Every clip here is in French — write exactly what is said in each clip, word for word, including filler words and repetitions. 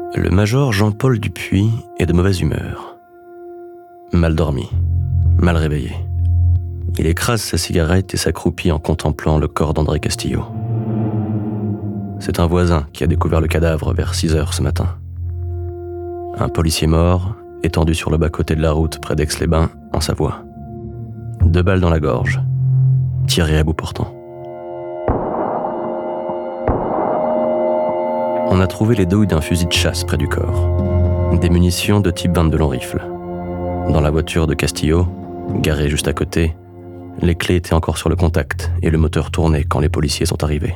Le major Jean-Paul Dupuis est de mauvaise humeur. Mal dormi, mal réveillé. Il écrase sa cigarette et s'accroupit en contemplant le corps d'André Castillo. C'est un voisin qui a découvert le cadavre vers six heures ce matin. Un policier mort, étendu sur le bas-côté de la route près d'Aix-les-Bains, en Savoie. Deux balles dans la gorge, tirées à bout portant. On a trouvé les douilles d'un fusil de chasse près du corps. Des munitions de type vingt-deux long rifle. Dans la voiture de Castillo, garée juste à côté, les clés étaient encore sur le contact et le moteur tournait quand les policiers sont arrivés.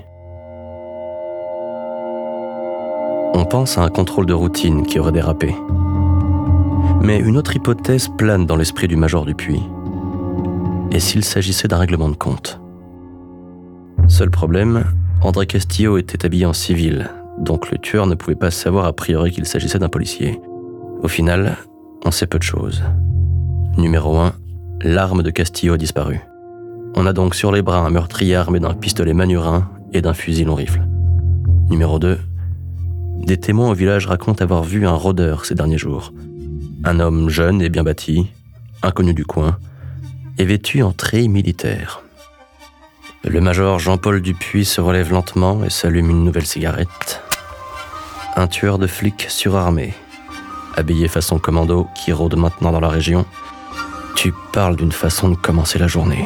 On pense à un contrôle de routine qui aurait dérapé. Mais une autre hypothèse plane dans l'esprit du major Dupuis. Et s'il s'agissait d'un règlement de compte ? Seul problème, André Castillo était habillé en civil, donc le tueur ne pouvait pas savoir a priori qu'il s'agissait d'un policier. Au final, on sait peu de choses. Numéro un, l'arme de Castillo a disparu. On a donc sur les bras un meurtrier armé d'un pistolet manurin et d'un fusil long rifle. Numéro deux, des témoins au village racontent avoir vu un rôdeur ces derniers jours. Un homme jeune et bien bâti, inconnu du coin, et vêtu en treillis militaire. Le major Jean-Paul Dupuis se relève lentement et s'allume une nouvelle cigarette. Un tueur de flics surarmé, habillé façon commando, qui rôde maintenant dans la région. Tu parles d'une façon de commencer la journée.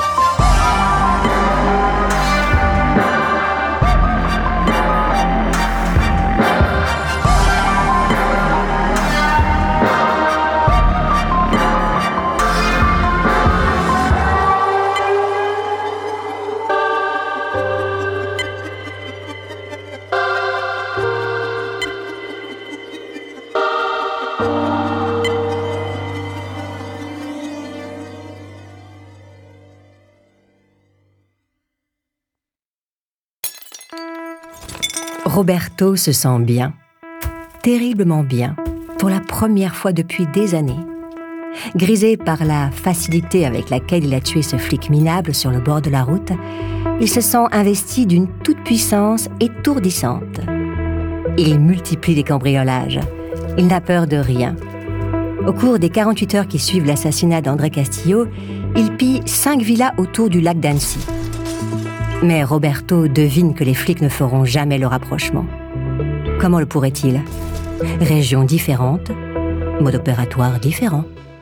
Roberto se sent bien, terriblement bien, pour la première fois depuis des années. Grisé par la facilité avec laquelle il a tué ce flic minable sur le bord de la route, il se sent investi d'une toute-puissance étourdissante. Il multiplie les cambriolages. Il n'a peur de rien. Au cours des quarante-huit heures qui suivent l'assassinat d'André Castillo, il pille cinq villas autour du lac d'Annecy. Mais Roberto devine que les flics ne feront jamais le rapprochement. Comment le pourrait-il ? Régions différentes, mode opératoire différent.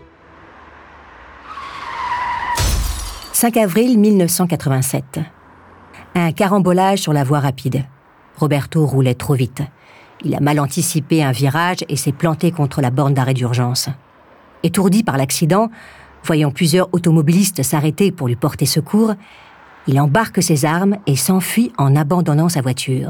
cinq avril mille neuf cent quatre-vingt-sept. Un carambolage sur la voie rapide. Roberto roulait trop vite. Il a mal anticipé un virage et s'est planté contre la borne d'arrêt d'urgence. Étourdi par l'accident, voyant plusieurs automobilistes s'arrêter pour lui porter secours, il embarque ses armes et s'enfuit en abandonnant sa voiture.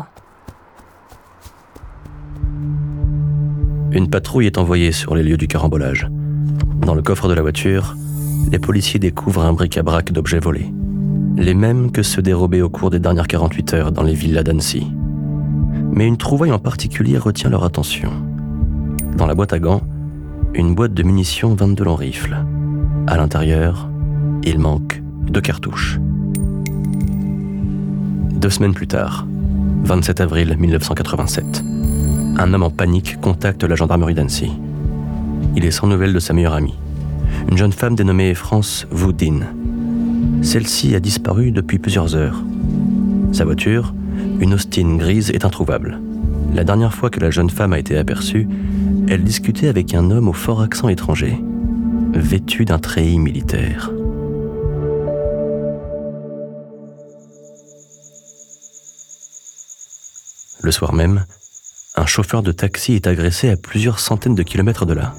Une patrouille est envoyée sur les lieux du carambolage. Dans le coffre de la voiture, les policiers découvrent un bric-à-brac d'objets volés. Les mêmes que ceux dérobés au cours des dernières quarante-huit heures dans les villas d'Annecy. Mais une trouvaille en particulier retient leur attention. Dans la boîte à gants, une boîte de munitions vingt-deux long rifle. À l'intérieur, il manque deux cartouches. Deux semaines plus tard, vingt-sept avril mille neuf cent quatre-vingt-sept, un homme en panique contacte la gendarmerie d'Annecy. Il est sans nouvelles de sa meilleure amie, une jeune femme dénommée France Woodin. Celle-ci a disparu depuis plusieurs heures. Sa voiture, une Austin grise, est introuvable. La dernière fois que la jeune femme a été aperçue, elle discutait avec un homme au fort accent étranger, vêtu d'un treillis militaire. Le soir même, un chauffeur de taxi est agressé à plusieurs centaines de kilomètres de là.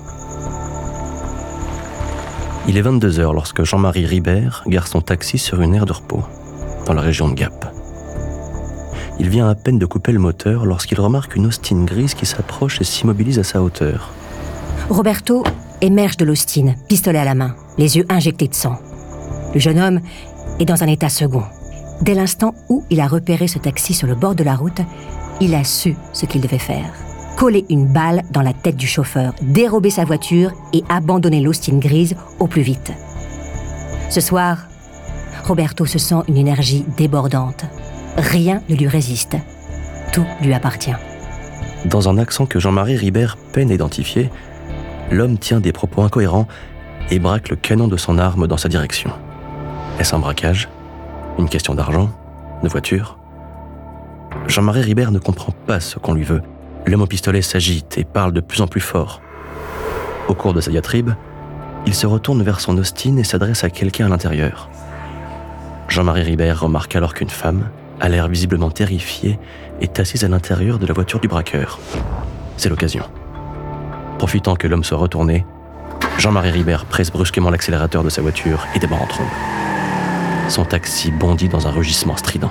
Il est vingt-deux heures lorsque Jean-Marie Ribert gare son taxi sur une aire de repos, dans la région de Gap. Il vient à peine de couper le moteur lorsqu'il remarque une Austin grise qui s'approche et s'immobilise à sa hauteur. Roberto émerge de l'Austin, pistolet à la main, les yeux injectés de sang. Le jeune homme est dans un état second. Dès l'instant où il a repéré ce taxi sur le bord de la route, il a su ce qu'il devait faire. Coller une balle dans la tête du chauffeur, dérober sa voiture et abandonner l'Austin grise au plus vite. Ce soir, Roberto se sent une énergie débordante. Rien ne lui résiste. Tout lui appartient. Dans un accent que Jean-Marie Ribert peine à identifier, l'homme tient des propos incohérents et braque le canon de son arme dans sa direction. Est-ce un braquage ? Une question d'argent ? De voiture ? Jean-Marie Ribert ne comprend pas ce qu'on lui veut. L'homme au pistolet s'agite et parle de plus en plus fort. Au cours de sa diatribe, il se retourne vers son Austin et s'adresse à quelqu'un à l'intérieur. Jean-Marie Ribert remarque alors qu'une femme, à l'air visiblement terrifiée, est assise à l'intérieur de la voiture du braqueur. C'est l'occasion. Profitant que l'homme soit retourné, Jean-Marie Ribert presse brusquement l'accélérateur de sa voiture et démarre en trombe. Son taxi bondit dans un rugissement strident.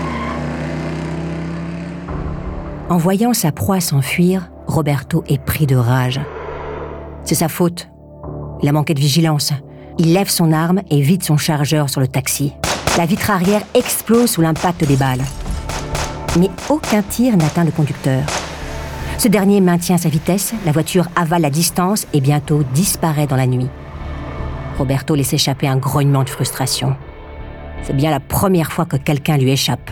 En voyant sa proie s'enfuir, Roberto est pris de rage. C'est sa faute. Il a manqué de vigilance. Il lève son arme et vide son chargeur sur le taxi. La vitre arrière explose sous l'impact des balles. Mais aucun tir n'atteint le conducteur. Ce dernier maintient sa vitesse, la voiture avale la distance et bientôt disparaît dans la nuit. Roberto laisse échapper un grognement de frustration. C'est bien la première fois que quelqu'un lui échappe.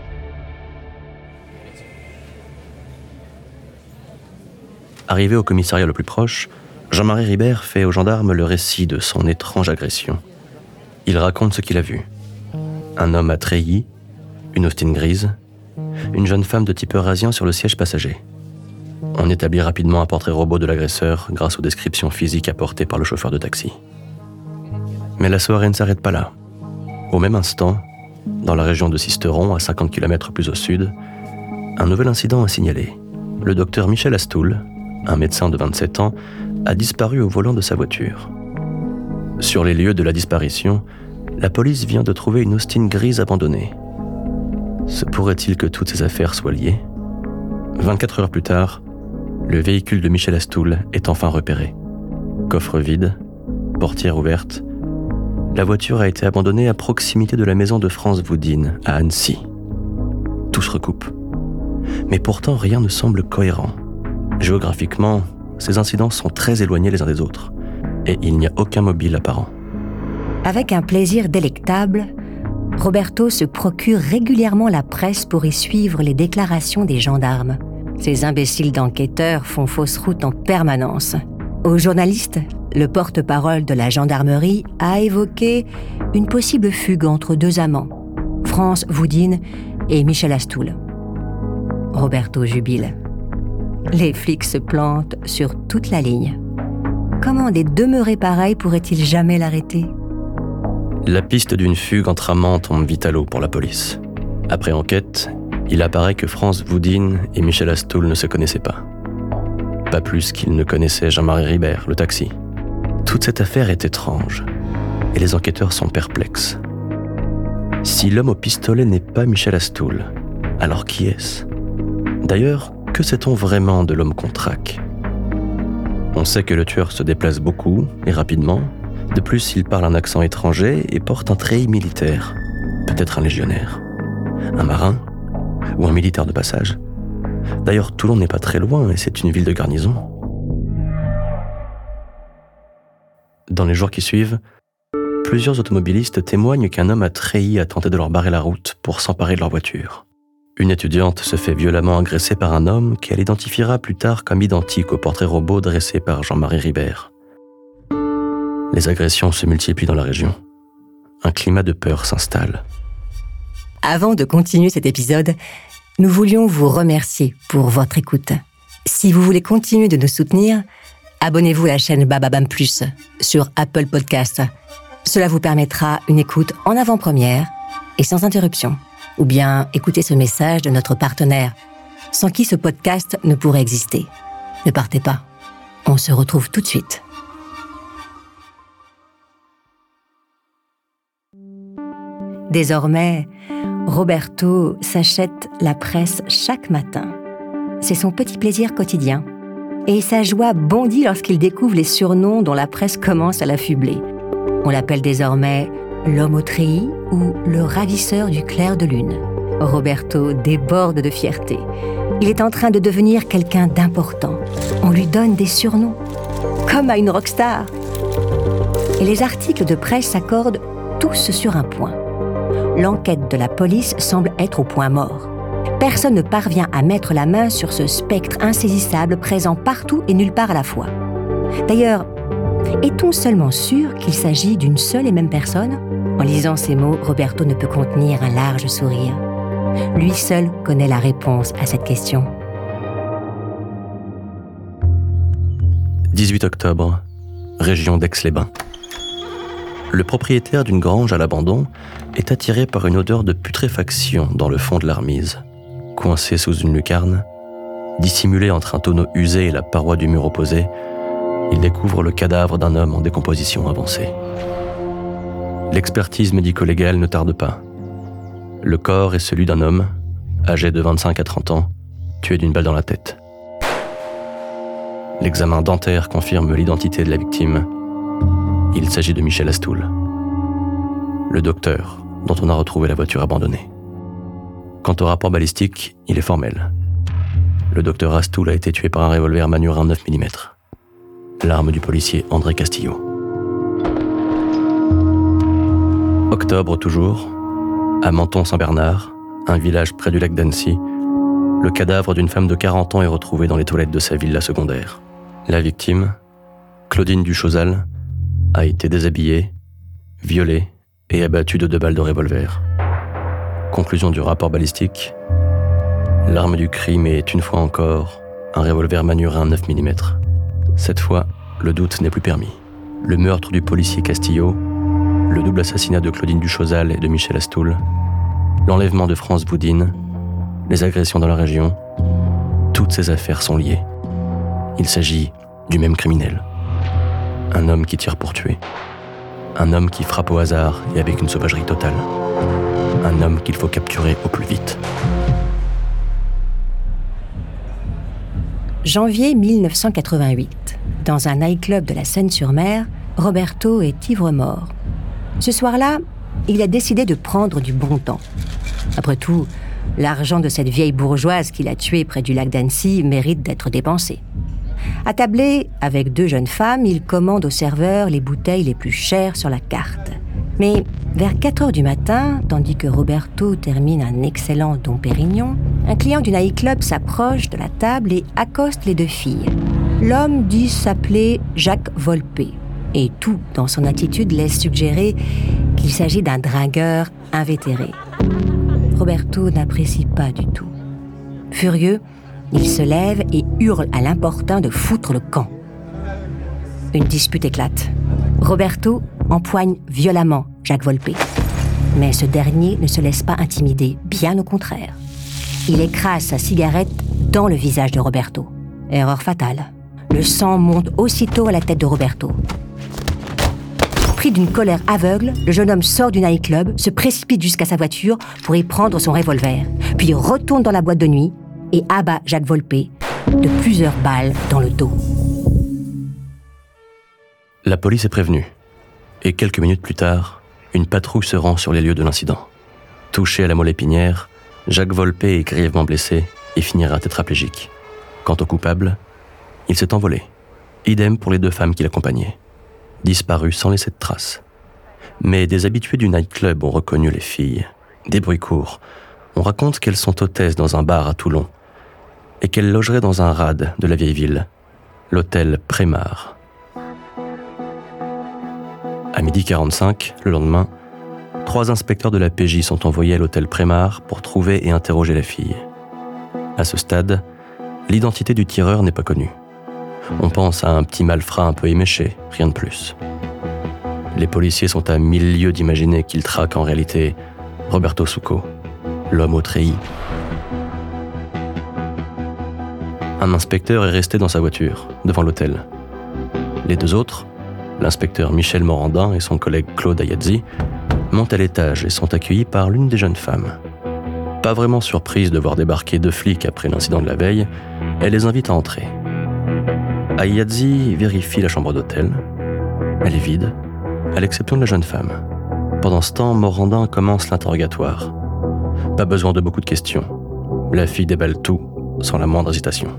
Arrivé au commissariat le plus proche, Jean-Marie Ribert fait aux gendarmes le récit de son étrange agression. Il raconte ce qu'il a vu. Un homme à treillis, une Austin grise, une jeune femme de type eurasien sur le siège passager. On établit rapidement un portrait robot de l'agresseur grâce aux descriptions physiques apportées par le chauffeur de taxi. Mais la soirée ne s'arrête pas là. Au même instant, dans la région de Sisteron, à cinquante kilomètres plus au sud, un nouvel incident est signalé. Le docteur Michel Astoul, un médecin de vingt-sept ans, a disparu au volant de sa voiture. Sur les lieux de la disparition, la police vient de trouver une Austin grise abandonnée. Se pourrait-il que toutes ces affaires soient liées ? vingt-quatre heures plus tard, le véhicule de Michel Astoul est enfin repéré. Coffre vide, portière ouverte, la voiture a été abandonnée à proximité de la maison de France Voudine, à Annecy. Tout se recoupe. Mais pourtant, rien ne semble cohérent. Géographiquement, ces incidents sont très éloignés les uns des autres, et il n'y a aucun mobile apparent. Avec un plaisir délectable, Roberto se procure régulièrement la presse pour y suivre les déclarations des gendarmes. Ces imbéciles d'enquêteurs font fausse route en permanence. Aux journalistes, le porte-parole de la gendarmerie a évoqué une possible fugue entre deux amants, France Voudine et Michel Astoul. Roberto jubile. Les flics se plantent sur toute la ligne. Comment des demeurés pareils pourraient-ils jamais l'arrêter ? La piste d'une fugue entre amants tombe vite à l'eau pour la police. Après enquête, il apparaît que France Voudine et Michel Astoul ne se connaissaient pas. Pas plus qu'ils ne connaissaient Jean-Marie Ribert, le taxi. Toute cette affaire est étrange, et les enquêteurs sont perplexes. Si l'homme au pistolet n'est pas Michel Astoul, alors qui est-ce ? D'ailleurs, que sait-on vraiment de l'homme qu'on traque ? On sait que le tueur se déplace beaucoup et rapidement. De plus, il parle un accent étranger et porte un treillis militaire. Peut-être un légionnaire, un marin ou un militaire de passage. D'ailleurs, Toulon n'est pas très loin et c'est une ville de garnison. Dans les jours qui suivent, plusieurs automobilistes témoignent qu'un homme à treillis a tenté de leur barrer la route pour s'emparer de leur voiture. Une étudiante se fait violemment agresser par un homme qu'elle identifiera plus tard comme identique au portrait robot dressé par Jean-Marie Ribert. Les agressions se multiplient dans la région. Un climat de peur s'installe. Avant de continuer cet épisode, nous voulions vous remercier pour votre écoute. Si vous voulez continuer de nous soutenir, abonnez-vous à la chaîne Bababam Plus sur Apple Podcasts. Cela vous permettra une écoute en avant-première et sans interruption. Ou bien écoutez ce message de notre partenaire, sans qui ce podcast ne pourrait exister. Ne partez pas. On se retrouve tout de suite. Désormais, Roberto s'achète la presse chaque matin. C'est son petit plaisir quotidien. Et sa joie bondit lorsqu'il découvre les surnoms dont la presse commence à l'affubler. On l'appelle désormais l'homme au treillis ou le ravisseur du clair de lune. Roberto déborde de fierté. Il est en train de devenir quelqu'un d'important. On lui donne des surnoms, comme à une rockstar. Et les articles de presse s'accordent tous sur un point. L'enquête de la police semble être au point mort. Personne ne parvient à mettre la main sur ce spectre insaisissable présent partout et nulle part à la fois. D'ailleurs, est-on seulement sûr qu'il s'agit d'une seule et même personne ? En lisant ces mots, Roberto ne peut contenir un large sourire. Lui seul connaît la réponse à cette question. dix-huit octobre, région d'Aix-les-Bains. Le propriétaire d'une grange à l'abandon est attiré par une odeur de putréfaction dans le fond de l'armise. Coincé sous une lucarne, dissimulé entre un tonneau usé et la paroi du mur opposé, il découvre le cadavre d'un homme en décomposition avancée. L'expertise médico-légale ne tarde pas. Le corps est celui d'un homme, âgé de vingt-cinq à trente ans, tué d'une balle dans la tête. L'examen dentaire confirme l'identité de la victime. Il s'agit de Michel Astoul, le docteur dont on a retrouvé la voiture abandonnée. Quant au rapport balistique, il est formel. Le docteur Astoul a été tué par un revolver Manurin neuf millimètres, l'arme du policier André Castillo. Octobre toujours, à Menton-Saint-Bernard, un village près du lac d'Annecy, le cadavre d'une femme de quarante ans est retrouvé dans les toilettes de sa villa secondaire. La victime, Claudine Duchosal, a été déshabillée, violée et abattue de deux balles de revolver. Conclusion du rapport balistique, l'arme du crime est une fois encore un revolver Manurin neuf millimètres. Cette fois, le doute n'est plus permis. Le meurtre du policier Castillo, le double assassinat de Claudine Duchosal et de Michel Astoul, l'enlèvement de France Boudine, les agressions dans la région, toutes ces affaires sont liées. Il s'agit du même criminel. Un homme qui tire pour tuer. Un homme qui frappe au hasard et avec une sauvagerie totale. Un homme qu'il faut capturer au plus vite. Janvier mille neuf cent quatre-vingt-huit. Dans un nightclub de la Seine-sur-Mer, Roberto est ivre-mort. Ce soir-là, il a décidé de prendre du bon temps. Après tout, l'argent de cette vieille bourgeoise qu'il a tuée près du lac d'Annecy mérite d'être dépensé. Attablé avec deux jeunes femmes, il commande au serveur les bouteilles les plus chères sur la carte. Mais vers quatre heures du matin, tandis que Roberto termine un excellent Dom Pérignon, un client du nightclub s'approche de la table et accoste les deux filles. L'homme dit s'appeler Jacques Volpe, et tout dans son attitude laisse suggérer qu'il s'agit d'un dragueur invétéré. Roberto n'apprécie pas du tout. Furieux, il se lève et hurle à l'importun de foutre le camp. Une dispute éclate. Roberto empoigne violemment Jacques Volpe. Mais ce dernier ne se laisse pas intimider, bien au contraire. Il écrase sa cigarette dans le visage de Roberto. Erreur fatale. Le sang monte aussitôt à la tête de Roberto. Pris d'une colère aveugle, le jeune homme sort du nightclub, se précipite jusqu'à sa voiture pour y prendre son revolver, puis retourne dans la boîte de nuit et abat Jacques Volpe de plusieurs balles dans le dos. La police est prévenue, et quelques minutes plus tard, une patrouille se rend sur les lieux de l'incident. Touché à la moelle épinière, Jacques Volpe est grièvement blessé et finira tétraplégique. Quant au coupable, il s'est envolé. Idem pour les deux femmes qui l'accompagnaient. Disparues sans laisser de traces. Mais des habitués du nightclub ont reconnu les filles. Des bruits courent. On raconte qu'elles sont hôtesses dans un bar à Toulon et qu'elles logeraient dans un rade de la vieille ville, l'hôtel Prémar. À midi quarante-cinq, le lendemain, trois inspecteurs de la P J sont envoyés à l'hôtel Prémar pour trouver et interroger la fille. À ce stade, l'identité du tireur n'est pas connue. On pense à un petit malfrat un peu éméché, rien de plus. Les policiers sont à mille lieues d'imaginer qu'ils traquent en réalité Roberto Succo, l'homme au treillis. Un inspecteur est resté dans sa voiture, devant l'hôtel. Les deux autres, l'inspecteur Michel Morandin et son collègue Claude Ayadzi, montent à l'étage et sont accueillis par l'une des jeunes femmes. Pas vraiment surprise de voir débarquer deux flics après l'incident de la veille, elle les invite à entrer. Ayadzi vérifie la chambre d'hôtel. Elle est vide, à l'exception de la jeune femme. Pendant ce temps, Morandin commence l'interrogatoire. Pas besoin de beaucoup de questions. La fille déballe tout, sans la moindre hésitation.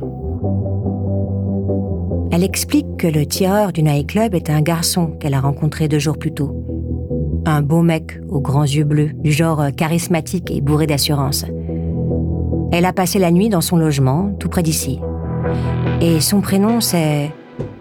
Elle explique que le tireur du nightclub est un garçon qu'elle a rencontré deux jours plus tôt. Un beau mec aux grands yeux bleus, du genre charismatique et bourré d'assurance. Elle a passé la nuit dans son logement, tout près d'ici. Et son prénom, c'est...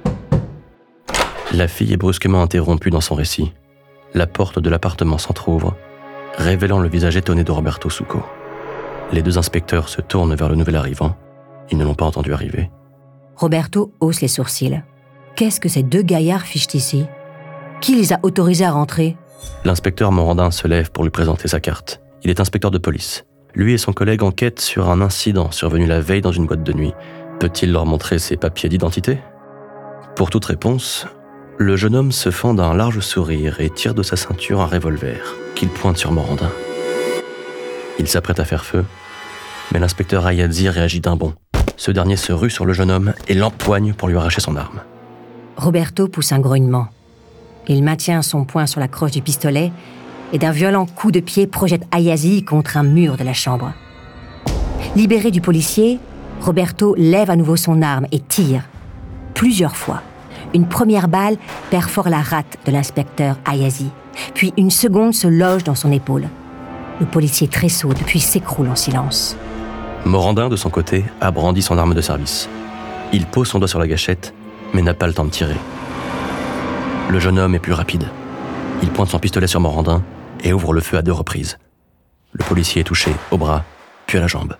La fille est brusquement interrompue dans son récit. La porte de l'appartement s'entr'ouvre, révélant le visage étonné de Roberto Succo. Les deux inspecteurs se tournent vers le nouvel arrivant. Ils ne l'ont pas entendu arriver. Roberto hausse les sourcils. Qu'est-ce que ces deux gaillards fichent ici? Qui les a autorisés à rentrer? L'inspecteur Morandin se lève pour lui présenter sa carte. Il est inspecteur de police. Lui et son collègue enquêtent sur un incident survenu la veille dans une boîte de nuit. Peut-il leur montrer ses papiers d'identité? Pour toute réponse, le jeune homme se fend d'un large sourire et tire de sa ceinture un revolver qu'il pointe sur Morandin. Il s'apprête à faire feu, mais l'inspecteur Ayadzi réagit d'un bond. Ce dernier se rue sur le jeune homme et l'empoigne pour lui arracher son arme. Roberto pousse un grognement. Il maintient son poing sur la croche du pistolet et d'un violent coup de pied projette Ayadzi contre un mur de la chambre. Libéré du policier, Roberto lève à nouveau son arme et tire. Plusieurs fois. Une première balle perfore la rate de l'inspecteur Ayadzi, puis une seconde se loge dans son épaule. Le policier tressaute puis s'écroule en silence. Morandin, de son côté, a brandi son arme de service. Il pose son doigt sur la gâchette, mais n'a pas le temps de tirer. Le jeune homme est plus rapide. Il pointe son pistolet sur Morandin et ouvre le feu à deux reprises. Le policier est touché au bras, puis à la jambe.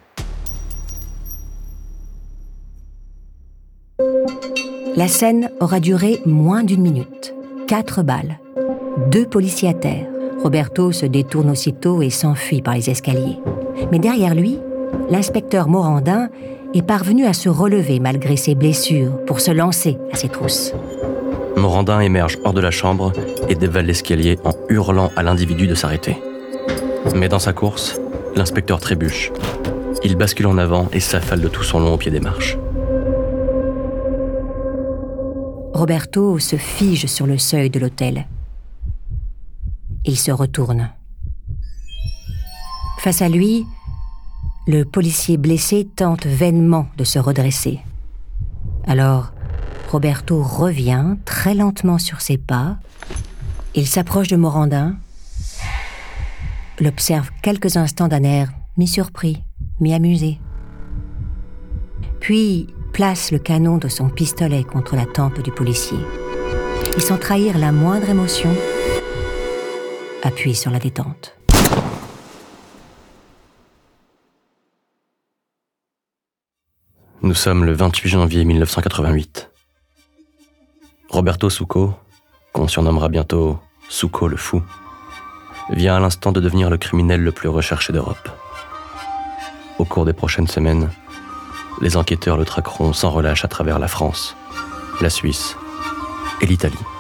La scène aura duré moins d'une minute. Quatre balles. Deux policiers à terre. Roberto se détourne aussitôt et s'enfuit par les escaliers. Mais derrière lui, l'inspecteur Morandin est parvenu à se relever malgré ses blessures pour se lancer à ses trousses. Morandin émerge hors de la chambre et dévale l'escalier en hurlant à l'individu de s'arrêter. Mais dans sa course, l'inspecteur trébuche. Il bascule en avant et s'affale de tout son long au pied des marches. Roberto se fige sur le seuil de l'hôtel. Il se retourne. Face à lui, le policier blessé tente vainement de se redresser. Alors, Roberto revient très lentement sur ses pas. Il s'approche de Morandin, l'observe quelques instants d'un air mi-surpris, mi-amusé. Puis place le canon de son pistolet contre la tempe du policier. Et sans trahir la moindre émotion, appuie sur la détente. Nous sommes le vingt-huit janvier mille neuf cent quatre-vingt-huit. Roberto Succo, qu'on surnommera bientôt Succo le fou, vient à l'instant de devenir le criminel le plus recherché d'Europe. Au cours des prochaines semaines, les enquêteurs le traqueront sans relâche à travers la France, la Suisse et l'Italie.